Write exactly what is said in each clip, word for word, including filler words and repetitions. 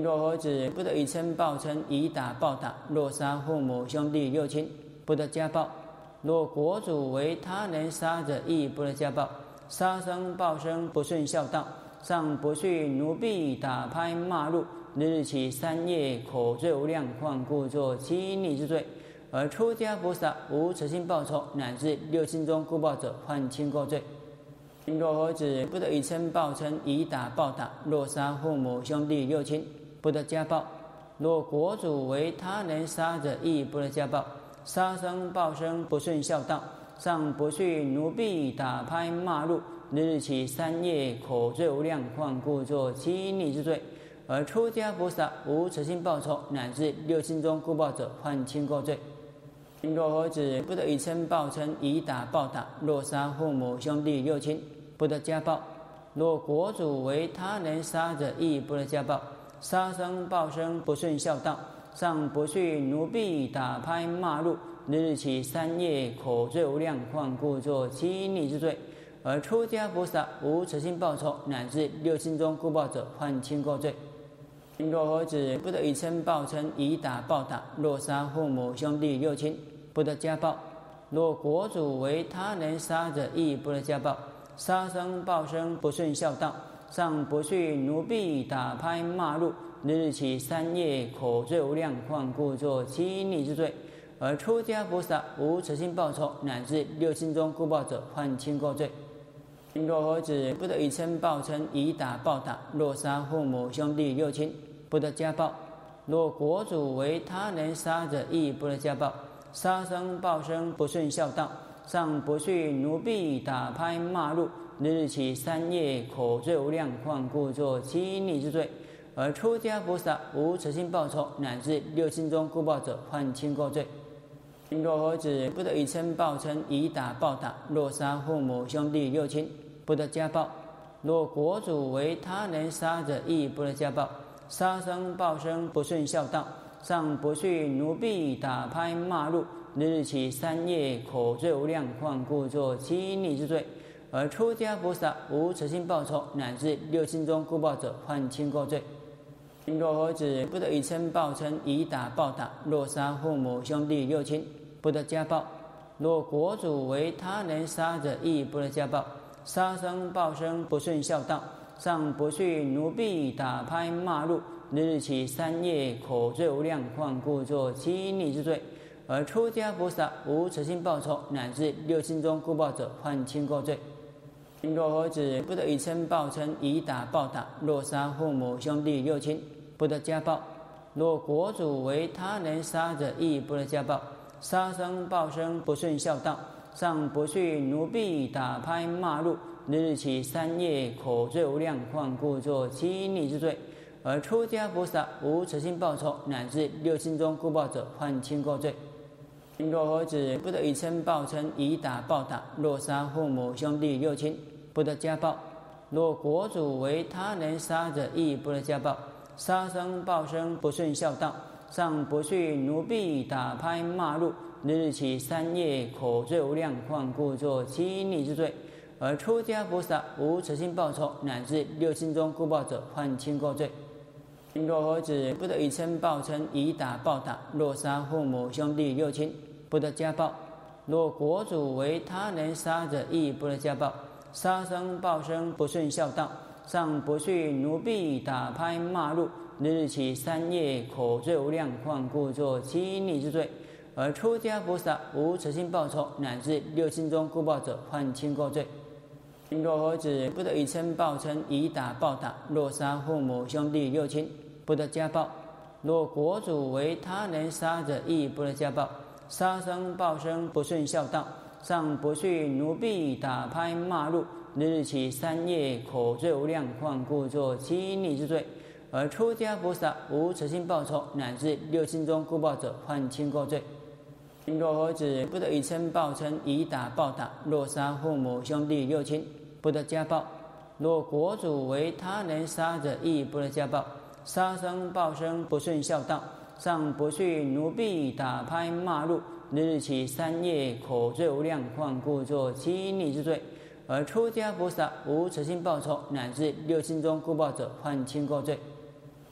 若何止，不得以嗔报嗔，以打报打。若杀父母兄弟六亲，不得家暴。若国主为他人杀者，亦不得家暴。杀生报生，不顺孝道，上不恤奴婢打拍骂辱，日日起三夜，口罪无量，患故作欺逆之罪。而出家菩萨无此心报仇，乃至六亲中故报者，犯轻过罪。若何止，不得以嗔报嗔，以打报打。若杀父母兄弟六亲，不得家暴。若国主为他人杀者，亦不得家暴。杀生报生，不顺孝道，上不恤奴婢打拍骂辱，日日起三夜，口罪无量，患故作欺逆之罪。而出家菩萨无此心报仇，乃至六亲中故报者，犯轻过罪。若何止，不得以嗔报嗔，以打报打。若杀父母兄弟六亲，不得家暴。若国主为他人杀者，亦不得家暴。杀生报生，不顺孝道，上不恤奴婢打拍骂辱，日日起三夜，口罪无量，患故作欺逆之罪。而出家菩萨无此心报仇，乃至六亲中故报者，犯轻过罪。若何止，不得以嗔报嗔，以打报打。若杀父母兄弟六亲，不得家暴。若国主为他人杀者，亦不得家暴。杀生报生，不顺孝道，上不恤奴婢打拍骂辱，日日起三夜，口罪无量，患故作欺逆之罪。而出家菩萨无此心报仇，乃至六亲中故报者，犯轻过罪。若何止，不得以嗔报嗔，以打报打。若杀父母兄弟六亲，不得家暴。若国主为他人杀者，亦不得家暴。杀生报生，不顺孝道，上不恤奴婢打拍骂辱，日日起三夜，口罪无量，患故作欺逆之罪。而出家菩萨无此心报仇，乃至六亲中故报者，犯轻过罪。若何止，不得以嗔报嗔，以打报打。若杀父母兄弟六亲，不得家暴。若国主为他人杀者，亦不得家暴。杀生报生，不顺孝道，上不恤奴婢打拍骂辱，日日起三夜，口罪无量，患故作欺逆之罪。而出家菩萨无此心报仇，乃至六亲中故报者，犯轻过罪。若何止，不得以嗔报嗔，以打报打。若杀父母兄弟六亲，不得家暴。若国主为他人杀者，亦不得家暴。杀生报生，不顺孝道，上不恤奴婢打拍骂辱，日日起三夜，口罪无量，患故作欺逆之罪。而出家菩萨无此心报仇，乃至六亲中故报者，犯轻过罪。若何止，不得以嗔报嗔，以打报打。若杀父母兄弟六亲，不得家暴。若国主为他人杀者，亦不得家暴。杀生报生，不顺孝道，上不恤奴婢打拍骂辱，日日起三夜，口罪无量，患故作欺逆之罪。而出家菩萨无此心报仇，乃至六亲中故报者，犯轻过罪。若何止，不得以嗔报嗔，以打报打。若杀父母兄弟六亲，不得家暴。若国主为他人杀者，亦不得家暴。杀生报生，不顺孝道，上不恤奴婢打拍骂辱，日日起三夜，口罪无量，患故作欺逆之罪。而出家菩萨无此心报仇，乃至六亲中故报者，犯轻过罪。若何止，不得以嗔报嗔，以打报打。若杀父母兄弟六亲，不得家暴。若国主为他人杀者，亦不得家暴。杀生报生，不顺孝道，上不恤奴婢打拍骂辱，日日起三夜，口罪无量，患故作欺逆之罪。而出家菩萨无此心报仇，乃至六亲中故报者，犯轻过罪。若何止，不得以嗔报嗔，以打报打。若杀父母兄弟六亲，不得家暴。若国主为他人杀者，亦不得家暴。杀生报生，不顺孝道，上不恤奴婢打拍骂辱，日日起三夜，口罪无量，患故作欺逆之罪。而出家菩萨无此心报仇，乃至六亲中故报者，犯轻过罪。若何止，不得以嗔报嗔，以打报打。若杀父母兄弟六亲，不得家暴。若国主为他人杀者，亦不得家暴。杀生报生，不顺孝道，上不恤奴婢打拍骂辱，日日起三夜，口罪无量，患故作欺逆之罪。而出家菩萨无此心报仇，乃至六亲中故报者，犯轻过罪。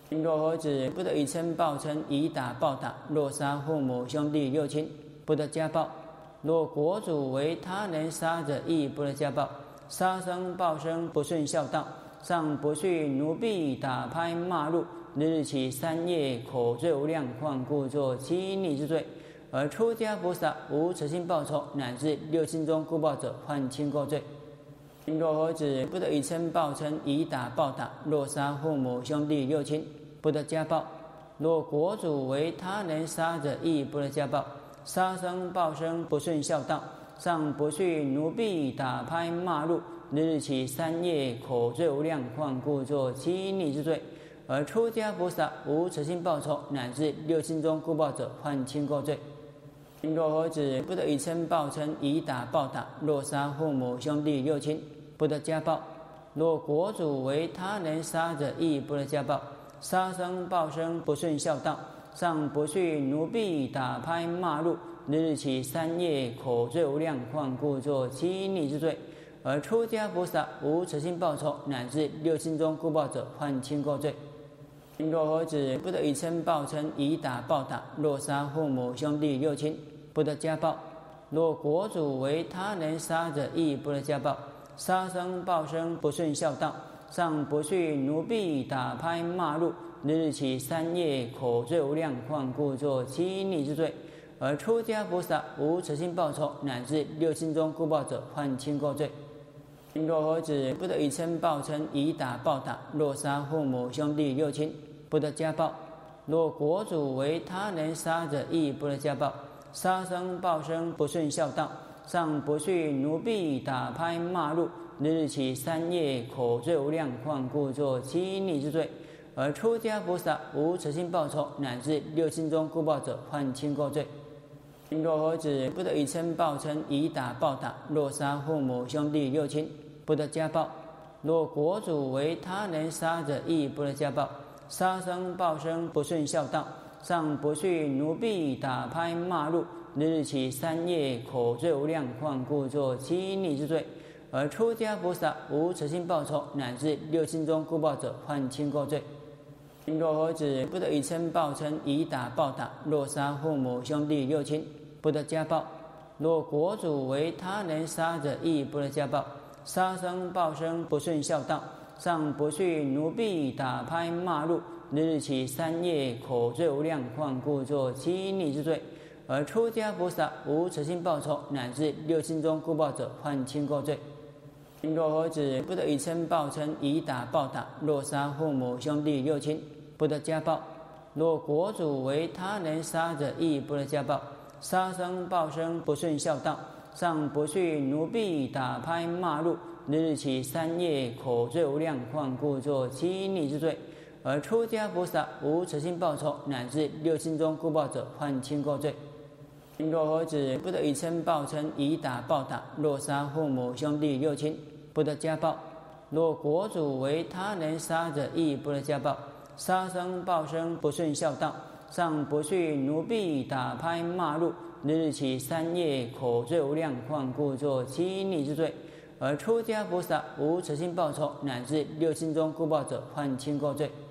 若何止不得以嗔报嗔，以打报打，若杀父母兄弟六亲，不得家暴；若国主为他人杀者，亦不得家暴。杀生报生，不顺孝道，上不恤奴婢打拍骂辱，日日起三夜，口罪无量，患故作欺逆之罪。而出家菩萨无此心报仇，乃至六亲中故报者，犯轻过罪。若何止不得以嗔报嗔，以打报打，若杀父母兄弟六亲，不得家暴；若国主为他人杀者，亦不得家暴。杀生报生，不顺孝道，上不恤奴婢打拍骂辱，日日起三夜，口罪无量，患故作欺逆之罪。而出家菩萨无此心报仇，乃至六亲中故报者，犯轻过罪。若何止不得以嗔报嗔，以打报打，若杀父母兄弟六亲，不得家暴；若国主为他人杀者，亦不得家暴。杀生报生，不顺孝道，上不恤奴婢打拍骂辱，日日起三夜，口罪无量，患故作欺逆之罪。而出家菩萨无此心报仇，乃至六亲中故报者，犯轻过罪。若何止不得以嗔报嗔，以打报打，若杀父母兄弟六亲，不得家暴；若国主为他人杀者，亦不得家暴。杀生报生，不顺孝道，上不恤奴婢打拍骂辱，日日起三夜，口罪无量，患故作欺逆之罪。而出家菩萨无此心报仇，乃至六亲中故报者，犯轻过罪。若何止不得以嗔报嗔，以打报打，若杀父母兄弟六亲，不得家暴；若国主为他人杀者，亦不得家暴。杀生报生，不顺孝道，上不恤奴婢打拍骂辱，日日起三夜，口罪无量，患故作欺逆之罪。而出家菩萨无此心报仇，乃至六亲中故报者，犯轻过罪。若何止不得以嗔报嗔，以打报打，若杀父母兄弟六亲，不得家暴；若国主为他人杀者，亦不得家暴。杀生报生，不顺孝道，上不恤奴婢打拍骂辱，日日起三夜，口罪无量，患故作欺逆之罪。而出家菩萨无此心报仇，乃至六亲中故报者，犯轻过罪。若何止不得以嗔报嗔，以打报打，若杀父母兄弟六亲，不得家暴；若国主为他人杀者，亦不得家暴。杀生报生，不顺孝道，上不恤奴婢打拍骂辱，日日起三夜，口罪无量，患故作欺逆之罪。而出家菩萨无此心报仇，乃至六亲中故报者，犯轻过罪。若何止不得以嗔报嗔，以打报打，若杀父母兄弟六亲，不得家暴；若国主为他人杀者，亦不得家暴。杀生报生，不顺孝道，上不恤奴婢打拍骂辱，日日起三夜，口罪无量，患故作欺逆之罪。而出家菩萨无此心报仇，乃至六亲中故报者，犯轻过罪。若何止不得以嗔报嗔，以打报打，若杀父母兄弟六亲，不得家暴；若国主为他人杀者，亦不得家暴。杀生报生，不顺孝道，上不恤奴婢打拍骂辱，日日起三夜，口罪无量，患故作欺逆之罪。而出家菩萨无此心报仇，乃至六亲中故报者，犯轻过罪。若何止不得以嗔报嗔，以打报打，若杀父母兄弟六亲，不得家暴；若国主为他人杀者，亦不得家暴。杀生报生，不顺孝道，上不恤奴婢打拍骂辱，日日起三夜，口罪无量，患故作欺逆之罪。而出家菩萨无此心报仇，乃至六亲中故报者，犯轻过罪。若何止不得以嗔报嗔，以打报打，若杀父母兄弟六亲，不得家暴；若国主为他人杀者，亦不得家暴。杀生报生，不顺孝道，上不恤奴婢打拍骂辱，日日起三夜，口罪无量，患故作欺逆之罪。而出家菩萨无此心报仇，乃至六亲中故报者，犯轻过罪。